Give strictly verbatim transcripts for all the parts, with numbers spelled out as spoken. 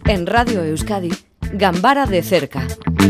En Radio Euskadi, Gambara de cerca.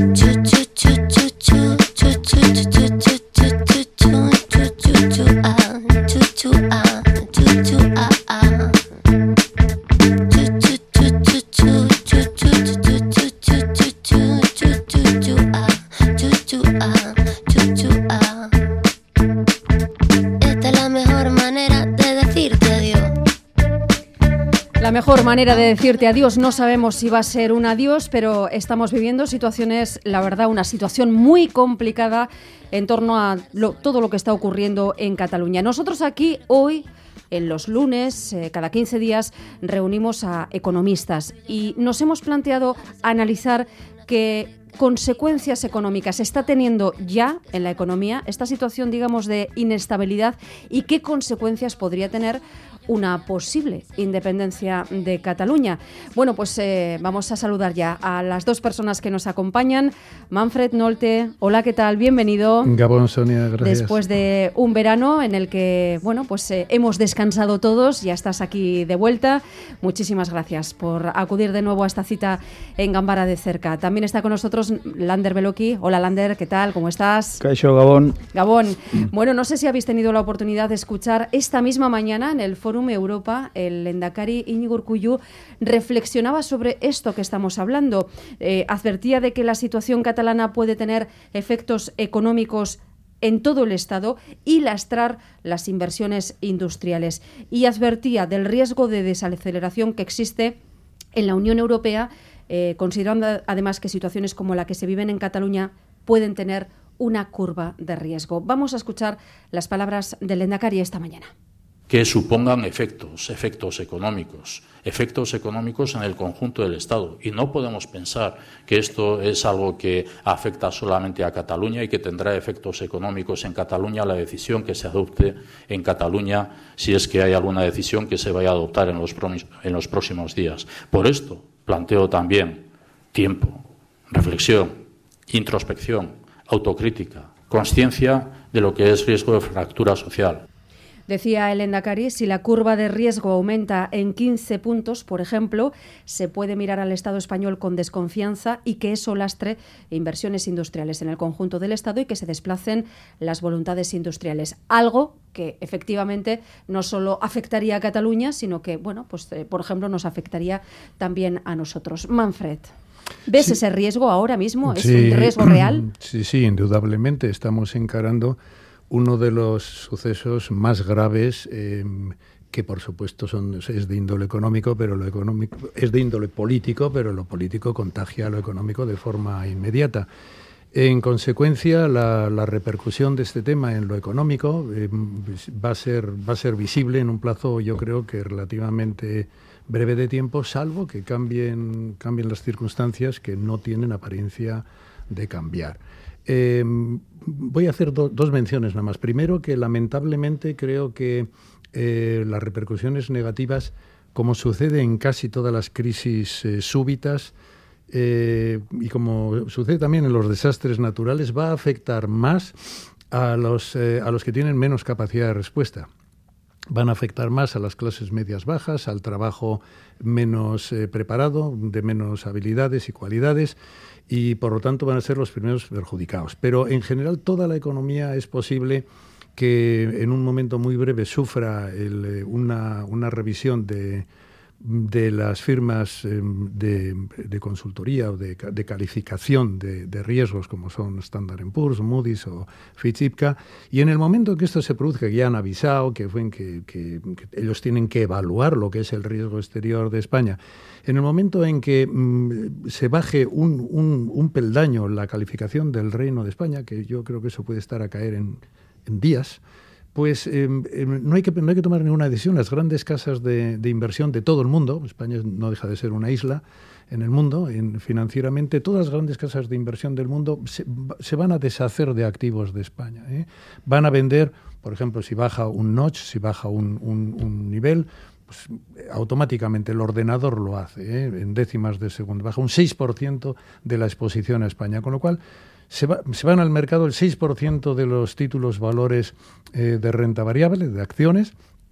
La mejor manera de decirte adiós, no sabemos si va a ser un adiós, pero estamos viviendo situaciones, la verdad, una situación muy complicada en torno a lo, todo lo que está ocurriendo en Cataluña. Nosotros aquí hoy, en los lunes, eh, cada quince días, reunimos a economistas y nos hemos planteado analizar qué consecuencias económicas está teniendo ya en la economía esta situación, digamos, de inestabilidad y qué consecuencias podría tener una posible independencia de Cataluña. Bueno, pues eh, vamos a saludar ya a las dos personas que nos acompañan. Manfred Nolte, hola, ¿qué tal? Bienvenido. Gabón, Sonia, gracias. Después de un verano en el que, bueno, pues eh, hemos descansado todos, ya estás aquí de vuelta. Muchísimas gracias por acudir de nuevo a esta cita en Gambara de cerca. También está con nosotros Lander Beloki. Hola, Lander, ¿qué tal? ¿Cómo estás? Caixo, Gabón. Gabón. Bueno, no sé si habéis tenido la oportunidad de escuchar esta misma mañana en el Foro Europa, el lehendakari Íñigo Urkullu reflexionaba sobre esto que estamos hablando. Eh, advertía de que la situación catalana puede tener efectos económicos en todo el Estado y lastrar las inversiones industriales. Y advertía del riesgo de desaceleración que existe en la Unión Europea, eh, considerando además que situaciones como la que se viven en Cataluña pueden tener una curva de riesgo. Vamos a escuchar las palabras del lehendakari esta mañana. Que supongan efectos, efectos económicos, efectos económicos en el conjunto del Estado. Y no podemos pensar que esto es algo que afecta solamente a Cataluña y que tendrá efectos económicos en Cataluña la decisión que se adopte en Cataluña, si es que hay alguna decisión que se vaya a adoptar en los, en los próximos días. Por esto planteo también tiempo, reflexión, introspección, autocrítica, conciencia de lo que es riesgo de fractura social. Decía el lehendakari, si la curva de riesgo aumenta en quince puntos, por ejemplo, se puede mirar al Estado español con desconfianza y que eso lastre inversiones industriales en el conjunto del Estado y que se desplacen las voluntades industriales. Algo que efectivamente no solo afectaría a Cataluña, sino que, bueno, pues eh, por ejemplo, nos afectaría también a nosotros. Manfred, ¿ves sí. ese riesgo ahora mismo? ¿Es sí. un riesgo real? Sí, sí, indudablemente. Estamos encarando uno de los sucesos más graves, eh, que por supuesto son, es de índole económico, pero lo económico es de índole político, pero lo político contagia a lo económico de forma inmediata. En consecuencia, la, la repercusión de este tema en lo económico eh, va a ser, va a ser visible en un plazo, yo creo que relativamente breve de tiempo, salvo que cambien, cambien las circunstancias que no tienen apariencia de cambiar. Eh, voy a hacer do, dos menciones nada más. Primero, que lamentablemente creo que eh, las repercusiones negativas, como sucede en casi todas las crisis eh, súbitas eh, y como sucede también en los desastres naturales, va a afectar más a los, eh, a los que tienen menos capacidad de respuesta. Van a afectar más a las clases medias bajas, al trabajo menos eh, preparado, de menos habilidades y cualidades, y por lo tanto van a ser los primeros perjudicados. Pero en general toda la economía es posible que en un momento muy breve sufra el, una, una revisión de, de las firmas eh, de, de consultoría o de, de calificación de, de riesgos como son Standard and Poor's, Moody's o Fitch Ipca, y en el momento en que esto se produzca, que ya han avisado que, fue en que, que, que ellos tienen que evaluar lo que es el riesgo exterior de España, en el momento en que mmm, se baje un, un, un peldaño la calificación del Reino de España, que yo creo que eso puede estar a caer en, en días, pues eh, eh, no, hay que, no hay que tomar ninguna decisión. Las grandes casas de, de inversión de todo el mundo, España no deja de ser una isla en el mundo, en, financieramente, todas las grandes casas de inversión del mundo se, se van a deshacer de activos de España, ¿eh? Van a vender, por ejemplo, si baja un notch, si baja un, un, un nivel, pues automáticamente el ordenador lo hace, ¿eh? En décimas de segundo. Baja un seis por ciento de la exposición a España, con lo cual se, va, se van al mercado el seis por ciento de los títulos valores eh, de renta variable, de acciones,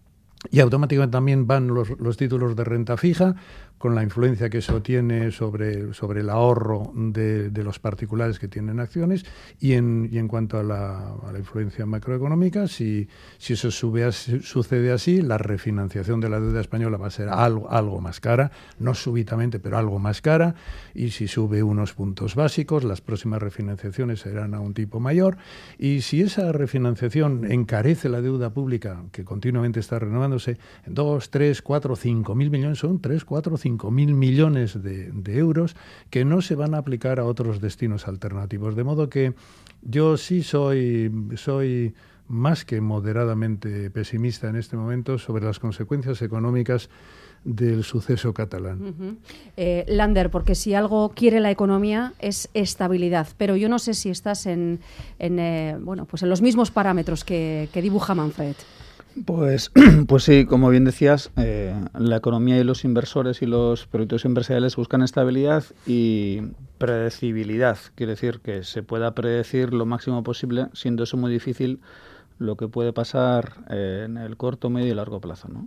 y automáticamente también van los, los títulos de renta fija, con la influencia que eso tiene sobre, sobre el ahorro de, de los particulares que tienen acciones, y en, y en cuanto a la, a la influencia macroeconómica, si, si eso sube así, sucede así, la refinanciación de la deuda española va a ser algo, algo más cara, no súbitamente, pero algo más cara, y si sube unos puntos básicos, las próximas refinanciaciones serán a un tipo mayor, y si esa refinanciación encarece la deuda pública, que continuamente está renovándose, en dos, tres, cuatro, cinco mil millones, son tres, cuatro, cinco mil millones de, de euros que no se van a aplicar a otros destinos alternativos. De modo que yo sí soy, soy más que moderadamente pesimista en este momento sobre las consecuencias económicas del suceso catalán. Uh-huh. eh, Lander, porque si algo quiere la economía es estabilidad, pero yo no sé si estás en, en, eh, bueno, pues en los mismos parámetros que, que dibuja Manfred. Pues, pues sí, como bien decías, eh, la economía y los inversores y los proyectos empresariales buscan estabilidad y predecibilidad. Quiere decir que se pueda predecir lo máximo posible, siendo eso muy difícil, lo que puede pasar eh, en el corto, medio y largo plazo, ¿no?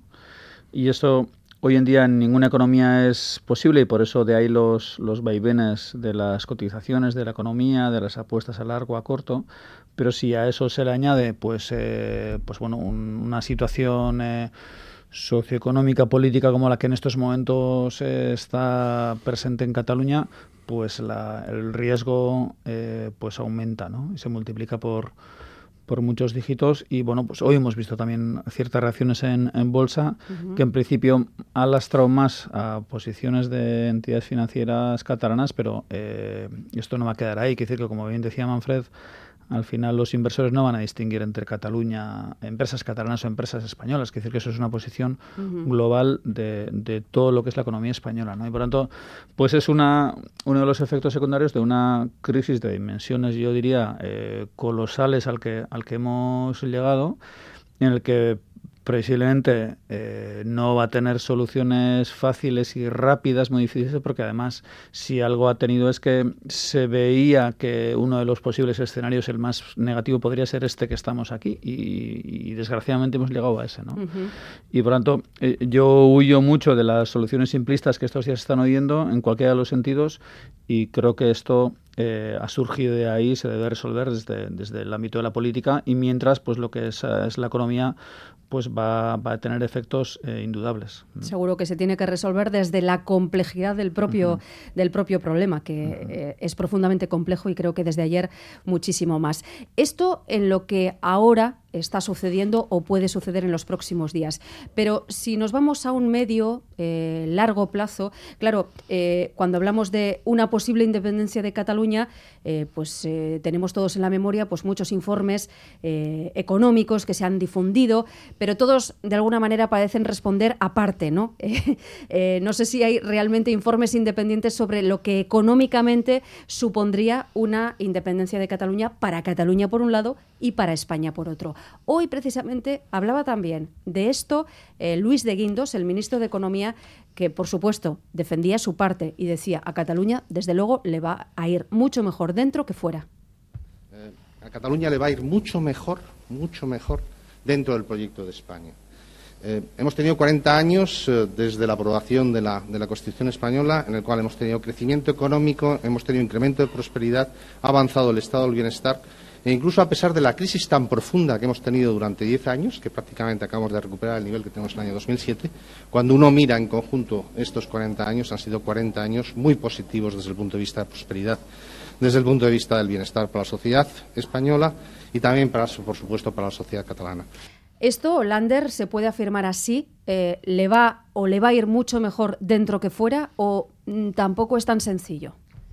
Y eso hoy en día en ninguna economía es posible, y por eso de ahí los, los vaivenes de las cotizaciones de la economía, de las apuestas a largo, a corto. Pero si a eso se le añade pues, eh, pues bueno, un, una situación eh, socioeconómica, política como la que en estos momentos eh, está presente en Cataluña, pues la, el riesgo eh, pues aumenta, ¿no? Y se multiplica por, por muchos dígitos. Y bueno, pues hoy hemos visto también ciertas reacciones en, en bolsa, uh-huh, que en principio han lastrado más a posiciones de entidades financieras catalanas, pero eh, esto no va a quedar ahí. Quiere decir que, como bien decía Manfred, al final los inversores no van a distinguir entre Cataluña, empresas catalanas o empresas españolas. Quiere decir que eso es una posición uh-huh. global de, de todo lo que es la economía española, ¿no? Y por tanto, pues es una uno de los efectos secundarios de una crisis de dimensiones, yo diría, eh, colosales al que, al que hemos llegado, en el que previsiblemente eh, no va a tener soluciones fáciles y rápidas, muy difíciles, porque además si algo ha tenido es que se veía que uno de los posibles escenarios, el más negativo, podría ser este que estamos aquí, y, y desgraciadamente hemos llegado a ese, ¿no? Uh-huh. Y por tanto, eh, yo huyo mucho de las soluciones simplistas que estos días se están oyendo en cualquiera de los sentidos, y creo que esto eh, ha surgido de ahí, se debe resolver desde, desde el ámbito de la política, y mientras pues lo que es, es la economía pues va, va a tener efectos eh, indudables. Seguro que se tiene que resolver desde la complejidad del propio, uh-huh. del propio problema, que uh-huh. eh, es profundamente complejo, y creo que desde ayer muchísimo más. Esto en lo que ahora está sucediendo o puede suceder en los próximos días. Pero si nos vamos a un medio, eh, largo plazo, claro, eh, cuando hablamos de una posible independencia de Cataluña, eh, pues eh, tenemos todos en la memoria pues muchos informes eh, económicos que se han difundido, pero todos de alguna manera parecen responder aparte, ¿no? Eh, eh, no sé si hay realmente informes independientes sobre lo que económicamente supondría una independencia de Cataluña para Cataluña por un lado y para España por otro. Hoy precisamente hablaba también de esto eh, Luis de Guindos, el ministro de Economía, que por supuesto defendía su parte y decía: a Cataluña desde luego le va a ir mucho mejor dentro que fuera. Eh, a Cataluña le va a ir mucho mejor, mucho mejor dentro del proyecto de España. Eh, hemos tenido cuarenta años eh, desde la aprobación de la, de la Constitución española, en el cual hemos tenido crecimiento económico, hemos tenido incremento de prosperidad, ha avanzado el estado del bienestar, e incluso a pesar de la crisis tan profunda que hemos tenido durante diez años, que prácticamente acabamos de recuperar el nivel que tenemos en el año dos mil siete, cuando uno mira en conjunto estos cuarenta años, han sido cuarenta años muy positivos desde el punto de vista de prosperidad, desde el punto de vista del bienestar para la sociedad española y también, para, por supuesto, para la sociedad catalana. Esto, Lander, se puede afirmar así, eh, ¿le va o le va a ir mucho mejor dentro que fuera, o mm, tampoco es tan sencillo?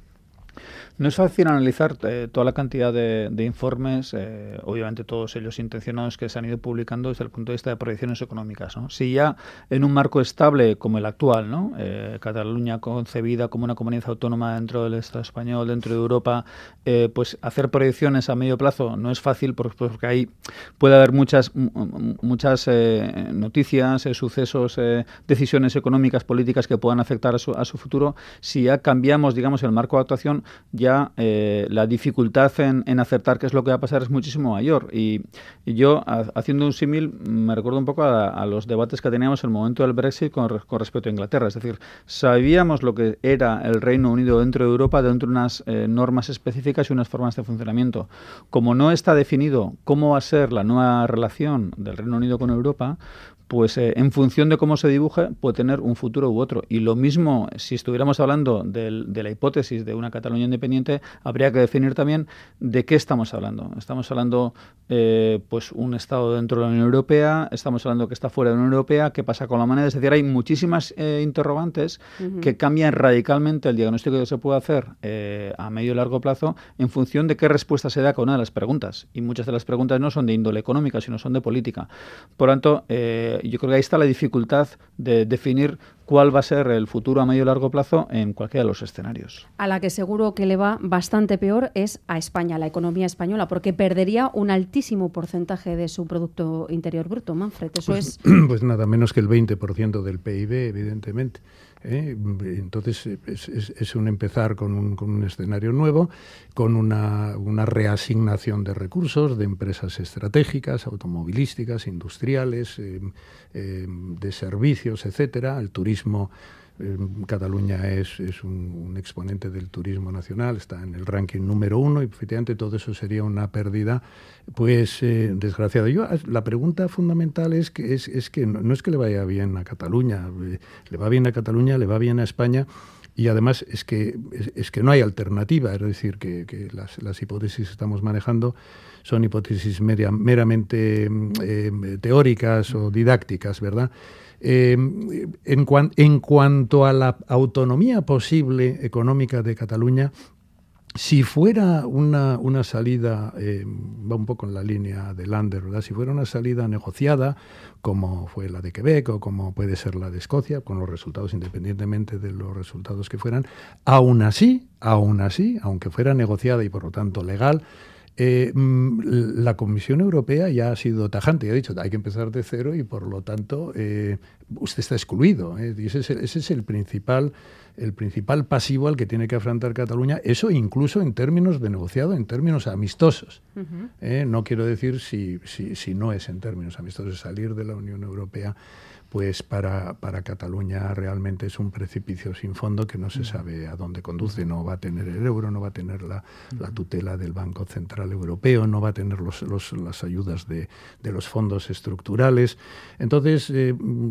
No es fácil analizar eh, toda la cantidad de, de informes, eh, obviamente todos ellos intencionados, que se han ido publicando desde el punto de vista de proyecciones económicas, ¿no? Si ya en un marco estable como el actual, ¿no? Eh, Cataluña concebida como una comunidad autónoma dentro del Estado español, dentro de Europa, eh, pues hacer proyecciones a medio plazo no es fácil, porque, porque ahí puede haber muchas muchas eh, noticias, eh, sucesos, eh, decisiones económicas, políticas que puedan afectar a su, a su futuro. Si ya cambiamos, digamos, el marco de actuación, español, ya eh, la dificultad en, en acertar qué es lo que va a pasar es muchísimo mayor. Y, y yo, a, haciendo un símil, me recuerdo un poco a, a los debates que teníamos en el momento del Brexit con, con respecto a Inglaterra. Es decir, sabíamos lo que era el Reino Unido dentro de Europa, dentro de unas eh, normas específicas y unas formas de funcionamiento. Como no está definido cómo va a ser la nueva relación del Reino Unido con Europa, pues eh, en función de cómo se dibuje puede tener un futuro u otro. Y lo mismo, si estuviéramos hablando del, de la hipótesis de una Cataluña independiente, habría que definir también de qué estamos hablando. Estamos hablando eh, pues un Estado dentro de la Unión Europea, estamos hablando que está fuera de la Unión Europea, qué pasa con la moneda. Es decir, hay muchísimas eh, interrogantes uh-huh. que cambian radicalmente el diagnóstico que se puede hacer eh, a medio y largo plazo en función de qué respuesta se da a cada una de las preguntas. Y muchas de las preguntas no son de índole económica, sino son de política. Por lo tanto, eh, yo creo que ahí está la dificultad de definir cuál va a ser el futuro a medio y largo plazo en cualquiera de los escenarios. A la que seguro que le va bastante peor es a España, la economía española, porque perdería un altísimo porcentaje de su Producto Interior Bruto. Manfred, eso pues, es... Pues nada menos que el veinte por ciento del P I B, evidentemente. ¿Eh? Entonces es, es, es un empezar con un, con un escenario nuevo, con una, una reasignación de recursos, de empresas estratégicas, automovilísticas, industriales, eh, eh, de servicios, etcétera. El turismo, eh, Cataluña es, es un, un exponente del turismo nacional, está en el ranking número uno y efectivamente todo eso sería una pérdida, pues eh, desgraciada. Yo, la pregunta fundamental es que, es, es que no, no es que le vaya bien a Cataluña, eh, le va bien a Cataluña, le va bien a España. Y además es que, es, es que no hay alternativa, es decir, que, que las, las hipótesis que estamos manejando son hipótesis meria, meramente eh, teóricas o didácticas, ¿verdad? Eh, en, cuan, en cuanto a la autonomía posible económica de Cataluña, si fuera una, una salida, eh, va un poco en la línea de Lander, ¿verdad? Si fuera una salida negociada, como fue la de Quebec o como puede ser la de Escocia, con los resultados, independientemente de los resultados que fueran, aún así, aún así, aunque fuera negociada y por lo tanto legal, Eh, la Comisión Europea ya ha sido tajante y ha dicho que hay que empezar de cero y por lo tanto eh, usted está excluido. ¿eh? Y ese es, el, ese es el principal, el principal pasivo al que tiene que afrontar Cataluña, eso incluso en términos de negociado, en términos amistosos. Uh-huh. ¿eh? No quiero decir si, si, si no es en términos amistosos salir de la Unión Europea, pues para, para Cataluña realmente es un precipicio sin fondo que no se sabe a dónde conduce. No va a tener el euro, no va a tener la, la tutela del Banco Central Europeo, no va a tener los, los, las ayudas de, de los fondos estructurales. Entonces, eh,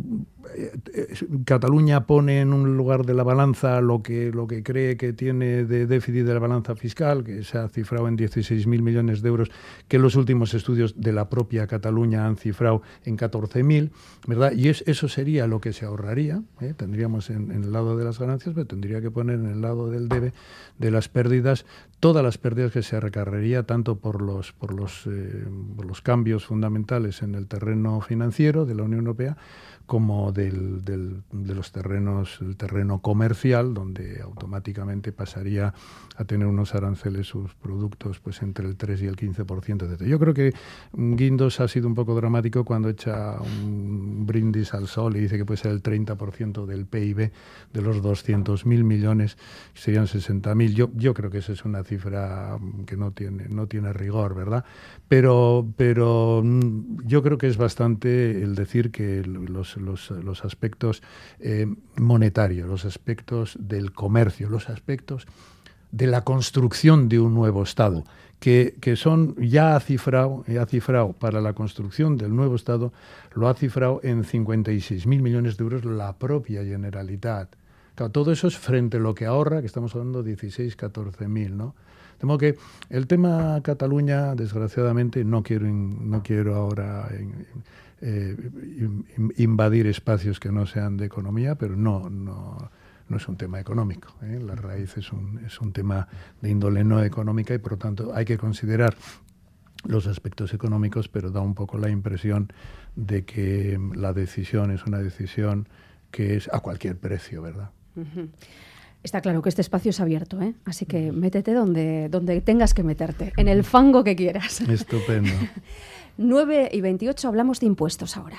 eh, Cataluña pone en un lugar de la balanza lo que, lo que cree que tiene de déficit de la balanza fiscal, que se ha cifrado en dieciséis mil millones de euros, que los últimos estudios de la propia Cataluña han cifrado en catorce mil, ¿verdad? Y es eso sería lo que se ahorraría, ¿eh? Tendríamos en, en el lado de las ganancias, pero tendría que poner en el lado del debe, de las pérdidas, todas las pérdidas que se recargaría tanto por los, por los, eh, por los cambios fundamentales en el terreno financiero de la Unión Europea, como del, del, de los terrenos, el terreno comercial, donde automáticamente pasaría a tener unos aranceles sus productos pues entre el tres y el quince por ciento. Etcétera. Yo creo que Guindos ha sido un poco dramático cuando echa un brindis al sol y dice que puede ser el treinta por ciento del P I B de los doscientos mil millones, serían sesenta mil. Yo, yo creo que esa es una cifra que no tiene, no tiene rigor, ¿verdad? Pero, pero yo creo que es bastante el decir que los Los, los aspectos eh, monetarios, los aspectos del comercio, los aspectos de la construcción de un nuevo Estado, que, que son, ya ha cifrado, ha cifrado para la construcción del nuevo Estado, lo ha cifrado en cincuenta y seis mil millones de euros la propia Generalitat. Claro, todo eso es frente a lo que ahorra, que estamos hablando de dieciséis, catorce mil, ¿no? De modo que el tema Cataluña, desgraciadamente, no quiero, no quiero ahora eh, invadir espacios que no sean de economía, pero no, no, no es un tema económico. ¿eh? La raíz es un, es un tema de índole no económica y, por lo tanto, hay que considerar los aspectos económicos, pero da un poco la impresión de que la decisión es una decisión que es a cualquier precio, ¿verdad? Uh-huh. Está claro que este espacio es abierto, ¿eh? Así que métete donde, donde tengas que meterte, en el fango que quieras. Estupendo. nueve y veintiocho, hablamos de impuestos ahora.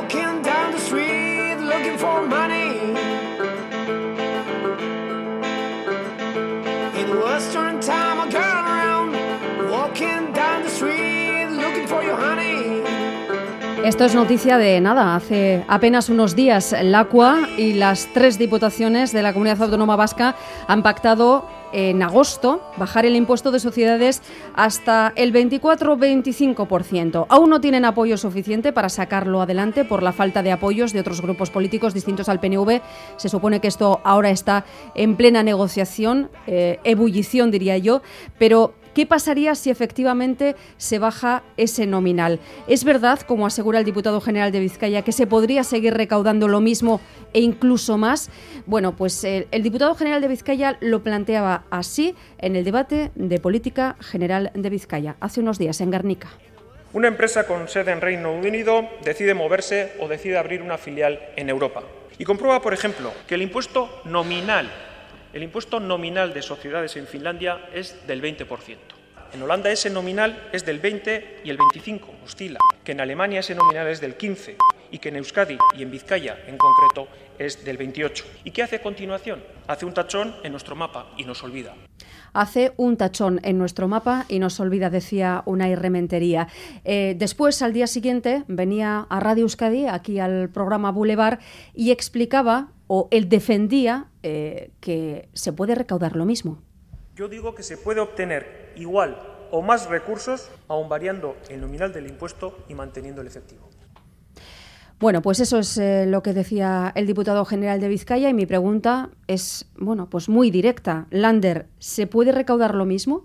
walking down the street looking for money. It was turn time, a girl around, walking down the street looking for your honey. Esto es noticia de nada, hace apenas unos días la A C U A y las tres diputaciones de la Comunidad Autónoma Vasca han pactado en agosto bajar el impuesto de sociedades hasta el veinticuatro veinticinco por ciento. Aún no tienen apoyo suficiente para sacarlo adelante por la falta de apoyos de otros grupos políticos distintos al P N V. Se supone que esto ahora está en plena negociación, eh, ebullición diría yo, pero ¿qué pasaría si efectivamente se baja ese nominal? ¿Es verdad, como asegura el diputado general de Vizcaya, que se podría seguir recaudando lo mismo e incluso más? Bueno, pues el, el diputado general de Vizcaya lo planteaba así en el debate de política general de Vizcaya, hace unos días en Guernica. Una empresa con sede en Reino Unido decide moverse o decide abrir una filial en Europa y comprueba, por ejemplo, que el impuesto nominal El impuesto nominal de sociedades en Finlandia es del veinte por ciento. En Holanda ese nominal es del veinte y el veinticinco, oscila. Que en Alemania ese nominal es del quince y que en Euskadi y en Vizcaya en concreto es del veintiocho. ¿Y qué hace a continuación? Hace un tachón en nuestro mapa y nos olvida. Hace un tachón en nuestro mapa y nos olvida, decía Unai Rementería. Eh, después, al día siguiente, venía a Radio Euskadi, aquí al programa Boulevard, y explicaba, o él defendía, eh, que se puede recaudar lo mismo. Yo digo que se puede obtener igual o más recursos, aun variando el nominal del impuesto y manteniendo el efectivo. Bueno, pues eso es eh, lo que decía el diputado general de Vizcaya y mi pregunta es, bueno, pues muy directa. Lander, ¿se puede recaudar lo mismo?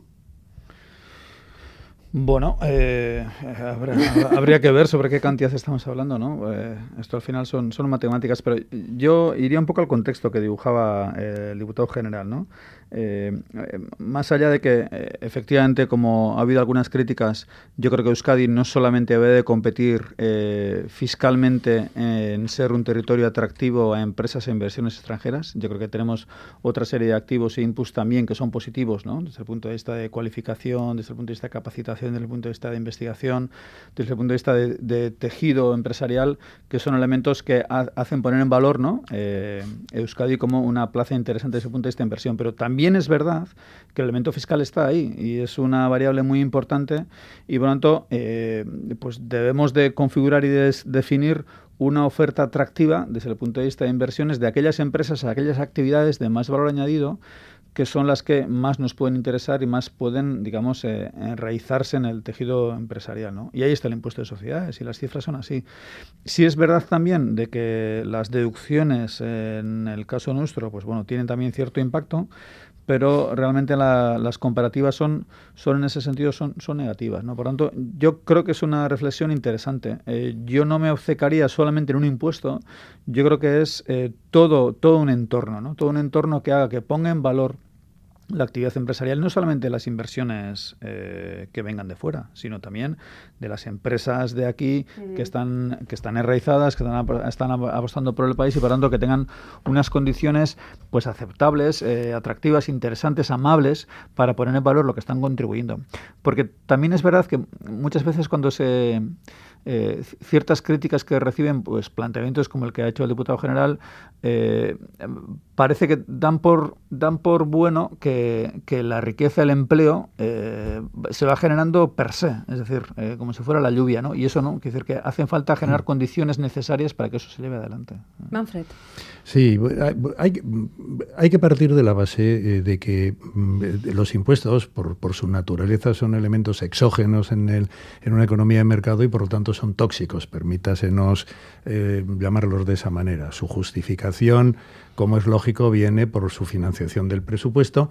Bueno, eh, habría, habría que ver sobre qué cantidad estamos hablando, ¿no? Eh, esto al final son, son matemáticas, pero yo iría un poco al contexto que dibujaba eh, el diputado general, ¿no? Eh, eh, más allá de que, eh, efectivamente, como ha habido algunas críticas, yo creo que Euskadi no solamente debe de competir eh, fiscalmente en ser un territorio atractivo a empresas e inversiones extranjeras. Yo creo que tenemos otra serie de activos e inputs también que son positivos, ¿no? Desde el punto de vista de cualificación, desde el punto de vista de capacitación, desde el punto de vista de investigación, desde el punto de vista de, de tejido empresarial, que son elementos que ha, hacen poner en valor, ¿no? eh, Euskadi como una plaza interesante desde el punto de vista de inversión. Pero también es verdad que el elemento fiscal está ahí y es una variable muy importante y, por lo tanto, eh, pues debemos de configurar y de definir una oferta atractiva desde el punto de vista de inversiones de aquellas empresas, aquellas actividades de más valor añadido que son las que más nos pueden interesar y más pueden, digamos, eh, enraizarse en el tejido empresarial, ¿no? Y ahí está el impuesto de sociedades y las cifras son así. Sí es verdad también de que las deducciones, eh, en el caso nuestro, pues bueno, tienen también cierto impacto, pero realmente la, las comparativas son, son en ese sentido son, son negativas, ¿no? Por lo tanto, yo creo que es una reflexión interesante. Eh, yo no me obcecaría solamente en un impuesto, yo creo que es eh, todo, todo un entorno, ¿no? Todo un entorno que haga que ponga en valor la actividad empresarial, no solamente las inversiones eh, que vengan de fuera, sino también de las empresas de aquí mm. que están que están enraizadas, que están, están apostando por el país y por tanto que tengan unas condiciones pues aceptables, eh, atractivas, interesantes, amables para poner en valor lo que están contribuyendo. Porque también es verdad que muchas veces cuando se Eh, ciertas críticas que reciben, pues planteamientos como el que ha hecho el diputado general, eh, parece que dan por dan por bueno que, que la riqueza, el empleo eh, se va generando per se, es decir, eh, como si fuera la lluvia, ¿no? Y eso no, quiere decir que hacen falta generar mm. condiciones necesarias para que eso se lleve adelante. Manfred. Sí, hay, hay que partir de la base de que los impuestos, por, por su naturaleza, son elementos exógenos en, el, en una economía de mercado y, por lo tanto, son tóxicos, permítasenos eh, llamarlos de esa manera. Su justificación, como es lógico, viene por su financiación del presupuesto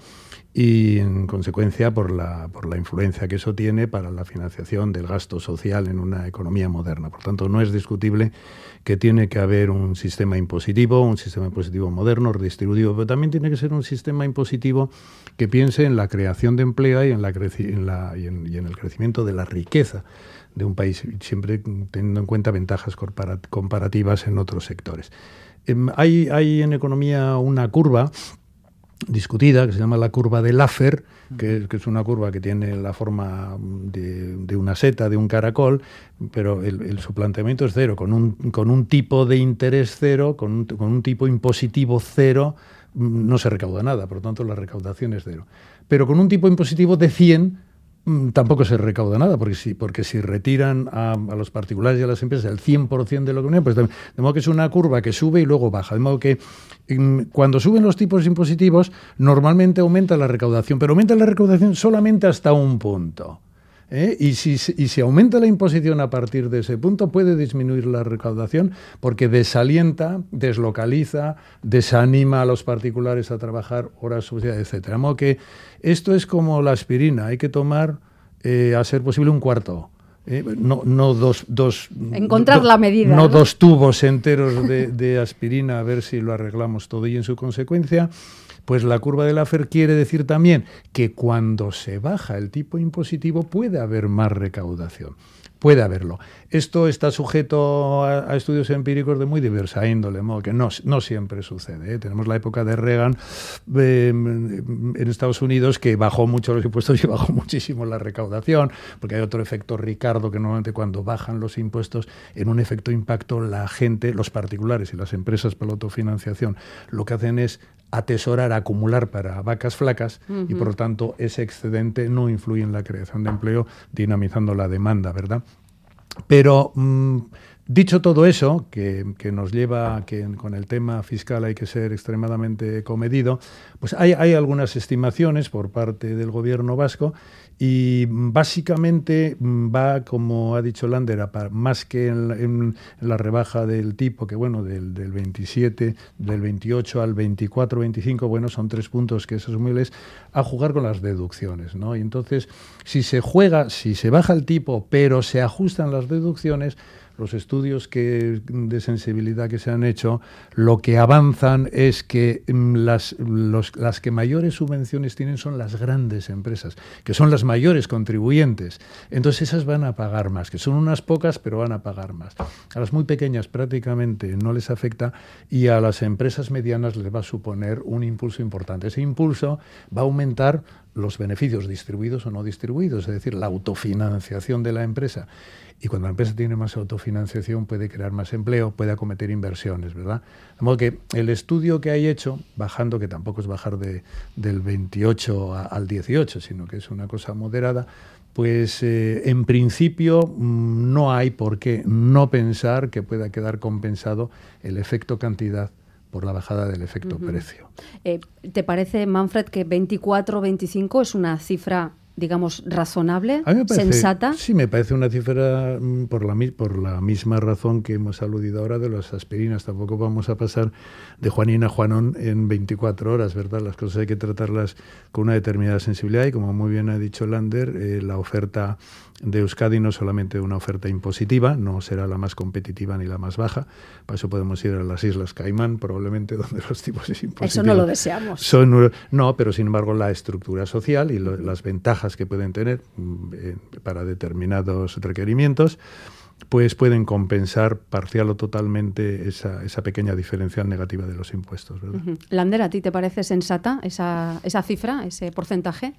y, en consecuencia, por la, por la influencia que eso tiene para la financiación del gasto social en una economía moderna. Por tanto, no es discutible que tiene que haber un sistema impositivo, un sistema impositivo moderno, redistributivo, pero también tiene que ser un sistema impositivo que piense en la creación de empleo y en, la creci- en, la, y en, y en el crecimiento de la riqueza de un país, siempre teniendo en cuenta ventajas comparativas en otros sectores. Eh, hay, hay en economía una curva discutida que se llama la curva de Laffer, que, que es una curva que tiene la forma de, de una seta, de un caracol, pero el, el, su planteamiento es cero, con un, con un tipo de interés cero, con un, con un tipo impositivo cero, no se recauda nada, por lo tanto la recaudación es cero. Pero con un tipo impositivo de cien, tampoco se recauda nada, porque si, porque si retiran a, a los particulares y a las empresas el cien por ciento de lo que viene, pues de, de modo que es una curva que sube y luego baja. De modo que en, cuando suben los tipos impositivos, normalmente aumenta la recaudación, pero aumenta la recaudación solamente hasta un punto. ¿Eh? Y, si, y si aumenta la imposición a partir de ese punto, puede disminuir la recaudación porque desalienta, deslocaliza, desanima a los particulares a trabajar horas suficientes, etcétera. De modo que esto es como la aspirina, hay que tomar, eh, a ser posible, un cuarto. Eh, no, no dos, dos... Encontrar do, la medida. No, ¿no? dos tubos enteros de, de aspirina a ver si lo arreglamos todo. Y en su consecuencia, pues la curva de Laffer quiere decir también que cuando se baja el tipo impositivo puede haber más recaudación. Puede haberlo. Esto está sujeto a, a estudios empíricos de muy diversa índole, modo que no, no siempre sucede, ¿eh? Tenemos la época de Reagan eh, en Estados Unidos, que bajó mucho los impuestos y bajó muchísimo la recaudación, porque hay otro efecto Ricardo, que normalmente cuando bajan los impuestos, en un efecto impacto, la gente, los particulares y las empresas para la autofinanciación, lo que hacen es atesorar, acumular para vacas flacas, uh-huh. y por lo tanto ese excedente no influye en la creación de empleo, dinamizando la demanda, ¿verdad? Pero mmm, dicho todo eso, que, que nos lleva a que con el tema fiscal hay que ser extremadamente comedido, pues hay, hay algunas estimaciones por parte del gobierno vasco y básicamente va, como ha dicho Lander, a, más que en, en, en la rebaja del tipo, que bueno, del, del veintisiete, del veintiocho al veinticuatro, veinticinco, bueno, son tres puntos que esos muebles, a jugar con las deducciones, ¿no? Y entonces, si se juega, si se baja el tipo, pero se ajustan las deducciones, los estudios que, de sensibilidad que se han hecho, lo que avanzan es que las, los, las que mayores subvenciones tienen son las grandes empresas, que son las mayores contribuyentes. Entonces esas van a pagar más, que son unas pocas, pero van a pagar más. A las muy pequeñas prácticamente no les afecta y a las empresas medianas les va a suponer un impulso importante. Ese impulso va a aumentar los beneficios distribuidos o no distribuidos, es decir, la autofinanciación de la empresa. Y cuando la empresa tiene más autofinanciación puede crear más empleo, puede acometer inversiones, ¿verdad? De modo que el estudio que hay hecho, bajando, que tampoco es bajar de, del veintiocho a, al dieciocho, sino que es una cosa moderada, pues eh, en principio mmm, no hay por qué no pensar que pueda quedar compensado el efecto cantidad por la bajada del efecto uh-huh. precio. Eh, ¿Te parece, Manfred, que veinticuatro, veinticinco es una cifra, digamos, razonable, parece, sensata? Sí, me parece una cifra por la, por la misma razón que hemos aludido ahora de las aspirinas. Tampoco vamos a pasar de Juanín a Juanón en veinticuatro horas, ¿verdad? Las cosas hay que tratarlas con una determinada sensibilidad y, como muy bien ha dicho Lander, eh, la oferta de Euskadi no es solamente una oferta impositiva, no será la más competitiva ni la más baja. Para eso podemos ir a las Islas Caimán, probablemente, donde los tipos es impositivos. Eso no lo deseamos. Son, no, pero sin embargo la estructura social y lo, las ventajas que pueden tener eh, para determinados requerimientos, pues pueden compensar parcial o totalmente esa, esa pequeña diferencia negativa de los impuestos, ¿verdad? Uh-huh. Lander, ¿a ti te parece sensata esa, esa cifra, ese porcentaje?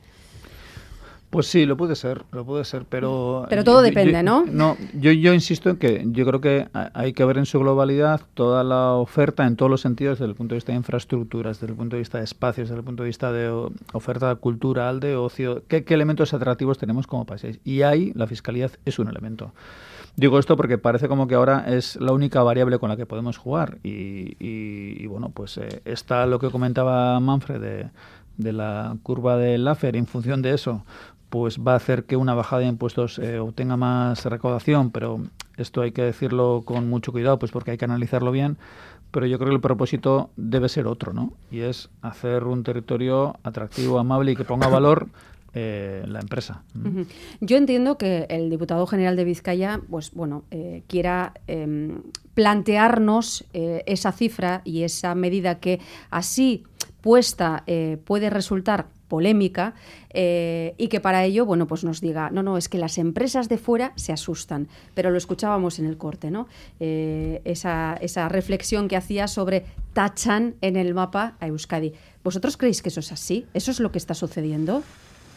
Pues sí, lo puede ser, lo puede ser, pero... Pero todo yo, depende, yo, ¿no? No, yo, yo insisto en que yo creo que hay que ver en su globalidad toda la oferta en todos los sentidos, desde el punto de vista de infraestructuras, desde el punto de vista de espacios, desde el punto de vista de oferta cultural, de ocio, qué, qué elementos atractivos tenemos como país. Y ahí la fiscalidad es un elemento. Digo esto porque parece como que ahora es la única variable con la que podemos jugar. Y, y, y bueno, pues eh, está lo que comentaba Manfred de, de la curva de Laffer. En función de eso, pues va a hacer que una bajada de impuestos eh, obtenga más recaudación, pero esto hay que decirlo con mucho cuidado, pues porque hay que analizarlo bien, pero yo creo que el propósito debe ser otro, ¿no? Y es hacer un territorio atractivo, amable y que ponga valor eh, la empresa. Uh-huh. Yo entiendo que el diputado general de Vizcaya, pues bueno, eh, quiera eh, plantearnos eh, esa cifra y esa medida que así puesta eh, puede resultar polémica eh, y que para ello, bueno, pues nos diga, no, no, es que las empresas de fuera se asustan, pero lo escuchábamos en el corte, ¿no? Eh, esa, esa reflexión que hacía sobre tachan en el mapa a Euskadi. ¿Vosotros creéis que eso es así? ¿Eso es lo que está sucediendo?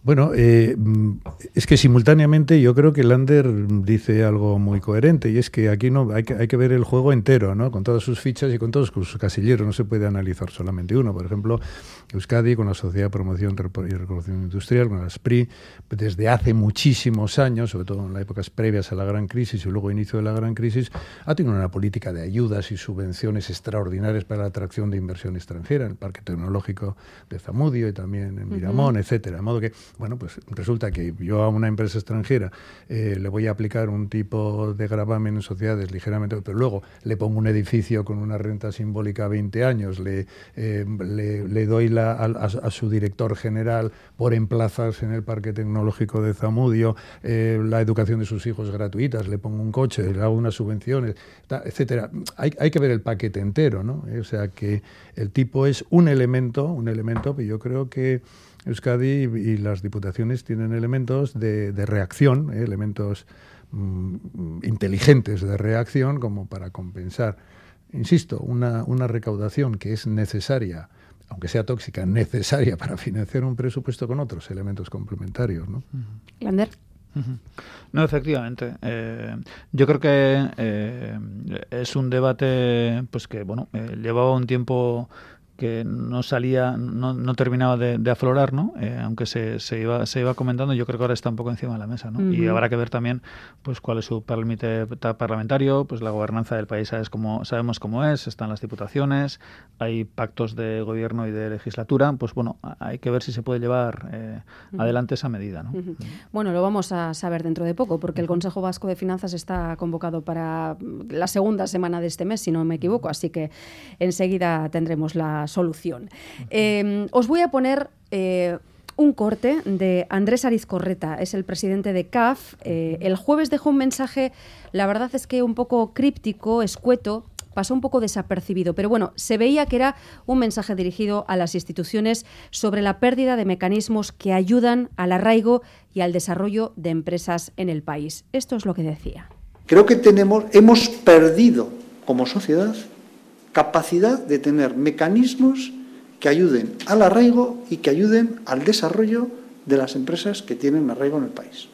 Bueno, eh, es que simultáneamente yo creo que Lander dice algo muy coherente, y es que aquí no hay que, hay que ver el juego entero, ¿no? Con todas sus fichas y con todos sus casilleros. No se puede analizar solamente uno. Por ejemplo, Euskadi, con la Sociedad de Promoción y Reconocimiento Industrial, con la S P R I, desde hace muchísimos años, sobre todo en las épocas previas a la gran crisis y luego inicio de la gran crisis, ha tenido una política de ayudas y subvenciones extraordinarias para la atracción de inversión extranjera, en el Parque Tecnológico de Zamudio y también en Miramón, uh-huh. etcétera. De modo que, bueno, pues resulta que yo a una empresa extranjera eh, le voy a aplicar un tipo de gravamen en sociedades ligeramente, pero luego le pongo un edificio con una renta simbólica a veinte años, le, eh, le, le doy la, a, a su director general por emplazarse en el Parque Tecnológico de Zamudio eh, la educación de sus hijos gratuitas, le pongo un coche, le hago unas subvenciones, etcétera. Hay, hay que ver el paquete entero, ¿no? O sea que el tipo es un elemento, un elemento, pero yo creo que Euskadi y las diputaciones tienen elementos de, de reacción, ¿eh? elementos mm, inteligentes de reacción como para compensar, insisto, una, una recaudación que es necesaria, aunque sea tóxica, necesaria para financiar un presupuesto con otros elementos complementarios, ¿no? Lander. Uh-huh. No, efectivamente. Eh, yo creo que eh, es un debate pues que bueno eh, llevaba un tiempo que no salía, no, no terminaba de, de aflorar, ¿no? Eh, aunque se, se iba se iba comentando, yo creo que ahora está un poco encima de la mesa, ¿no? Uh-huh. Y habrá que ver también pues cuál es su límite parlamentario, pues la gobernanza del país sabes cómo, sabemos cómo es, están las diputaciones, hay pactos de gobierno y de legislatura, pues bueno, hay que ver si se puede llevar eh, uh-huh. adelante esa medida, ¿no? Uh-huh. Bueno, lo vamos a saber dentro de poco, porque el Consejo Vasco de Finanzas está convocado para la segunda semana de este mes, si no me equivoco, así que enseguida tendremos la solución. Eh, os voy a poner eh, un corte de Andrés Arizcorreta, es el presidente de C A F. Eh, el jueves dejó un mensaje, la verdad es que un poco críptico, escueto, pasó un poco desapercibido, pero bueno, se veía que era un mensaje dirigido a las instituciones sobre la pérdida de mecanismos que ayudan al arraigo y al desarrollo de empresas en el país. Esto es lo que decía. Creo que tenemos, hemos perdido como sociedad capacidad de tener mecanismos que ayuden al arraigo y que ayuden al desarrollo de las empresas que tienen arraigo en el país.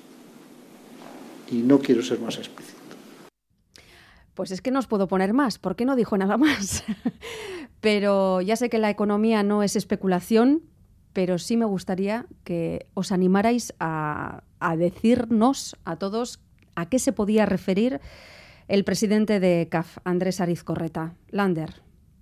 Y no quiero ser más explícito. Pues es que no os puedo poner más, porque no dijo nada más. Pero ya sé que la economía no es especulación, pero sí me gustaría que os animarais a, a decirnos a todos a qué se podía referir el presidente de C A F, Andrés Arizcorreta. Lander.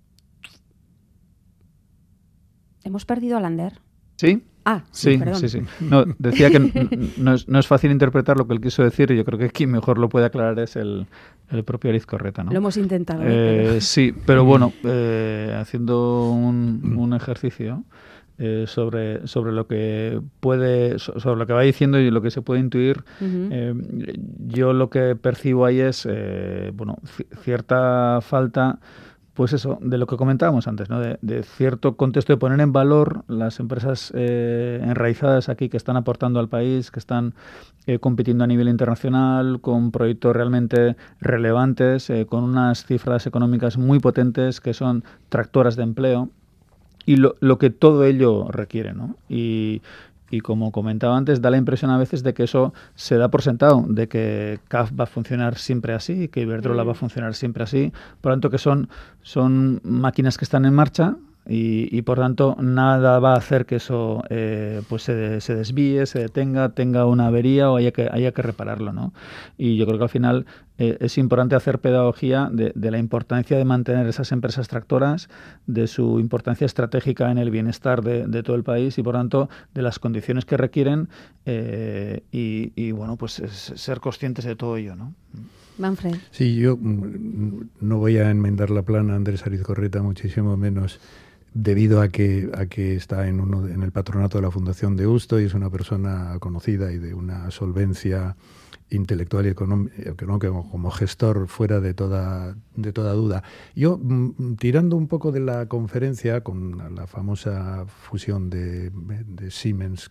¿Hemos perdido a Lander? Sí. Ah, sí, sí, perdón. sí, sí. No, decía que no es, no es fácil interpretar lo que él quiso decir, y yo creo que quien mejor lo puede aclarar es el, el propio Arizcorreta, ¿no? Lo hemos intentado. Eh, pero... Sí, pero bueno, eh, haciendo un, un ejercicio eh, sobre, sobre lo que puede, sobre lo que va diciendo y lo que se puede intuir, uh-huh. eh, yo lo que percibo ahí es eh, bueno, c- cierta falta, pues eso, de lo que comentábamos antes, ¿no? De, de cierto contexto de poner en valor las empresas eh, enraizadas aquí que están aportando al país, que están eh, compitiendo a nivel internacional, con proyectos realmente relevantes, eh, con unas cifras económicas muy potentes que son tractoras de empleo, y lo, lo que todo ello requiere, ¿no? Y, y como comentaba antes, da la impresión a veces de que eso se da por sentado, de que C A F va a funcionar siempre así, que Iberdrola mm. va a funcionar siempre así, por lo tanto que son, son máquinas que están en marcha, y, y por tanto nada va a hacer que eso eh, pues se, se desvíe, se detenga, tenga una avería o haya que, haya que repararlo, ¿no? Y yo creo que al final eh, es importante hacer pedagogía de, de la importancia de mantener esas empresas tractoras, de su importancia estratégica en el bienestar de, de todo el país y por tanto de las condiciones que requieren eh, y, y bueno, pues es, ser conscientes de todo ello, ¿no? Manfred. Sí, yo no voy a enmendar la plana a Andrés Arizcorreta, muchísimo menos, debido a que a que está en uno de, en el patronato de la Fundación Deusto y es una persona conocida y de una solvencia intelectual y económico, como gestor, fuera de toda, de toda duda. Yo, mm, tirando un poco de la conferencia, con la famosa fusión de, de Siemens,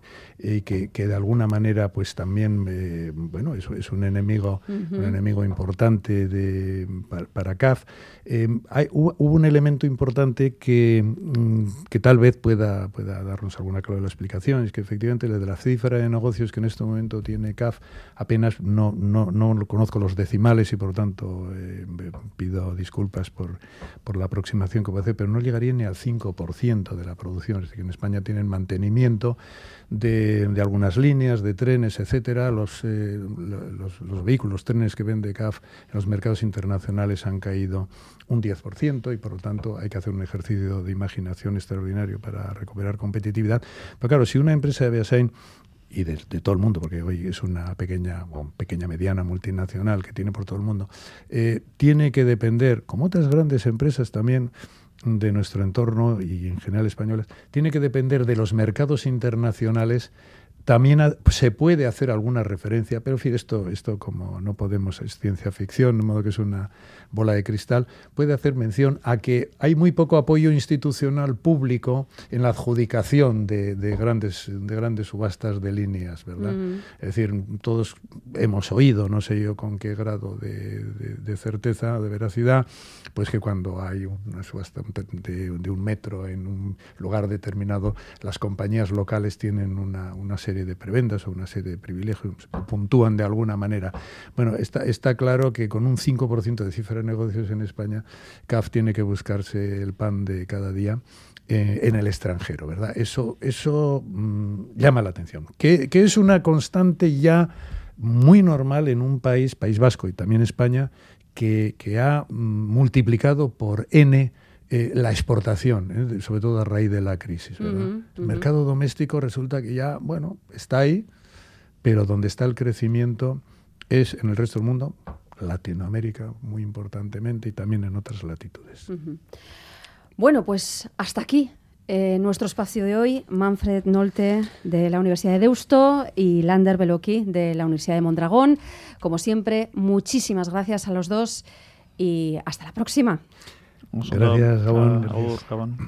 y que, que de alguna manera pues también eh, bueno, es, es un enemigo, uh-huh. un enemigo importante de, para, para C A F, eh, hay, hubo, hubo un elemento importante que, mm, que tal vez pueda, pueda darnos alguna clave de la explicación, es que efectivamente de la cifra de negocios que en este momento tiene C A F, apenas no, no, no conozco los decimales y por tanto eh, pido disculpas por, por la aproximación que puedo hacer, pero no llegaría ni al cinco por ciento de la producción. Es decir, que en España tienen mantenimiento de, de algunas líneas, de trenes, etcétera. Los, eh, los, los vehículos, los trenes que vende C A F en los mercados internacionales han caído un diez por ciento y por lo tanto hay que hacer un ejercicio de imaginación extraordinario para recuperar competitividad. Pero claro, si una empresa de Beasain y de, de todo el mundo, porque hoy es una pequeña, o pequeña mediana multinacional que tiene por todo el mundo, eh, tiene que depender, como otras grandes empresas también de nuestro entorno y en general españolas, tiene que depender de los mercados internacionales. También ha, se puede hacer alguna referencia, pero en fin, esto, esto como no podemos, es ciencia ficción, de modo que es una bola de cristal, puede hacer mención a que hay muy poco apoyo institucional público en la adjudicación de, de, grandes, de grandes subastas de líneas, ¿verdad? Mm. Es decir, todos hemos oído, no sé yo con qué grado de, de, de certeza, de veracidad, pues que cuando hay una subasta de, de un metro en un lugar determinado, las compañías locales tienen una, una serie de prebendas o una serie de privilegios, puntúan de alguna manera. Bueno, está, está claro que con un cinco por ciento de cifra de negocios en España, C A F tiene que buscarse el pan de cada día eh, en el extranjero, ¿verdad? Eso, eso mmm, llama la atención. Que, que es una constante ya muy normal en un país, País Vasco y también España, que, que ha mmm, multiplicado por N Eh, la exportación, eh, sobre todo a raíz de la crisis, ¿verdad? Uh-huh, uh-huh. El mercado doméstico resulta que ya, bueno, está ahí, pero donde está el crecimiento es en el resto del mundo, Latinoamérica muy importantemente y también en otras latitudes. Uh-huh. Bueno, pues hasta aquí eh, nuestro espacio de hoy. Manfred Nolte de la Universidad de Deusto y Lander Beloki de la Universidad de Mondragón. Como siempre, muchísimas gracias a los dos y hasta la próxima. Gracias, Gabón. Agur, Gabón.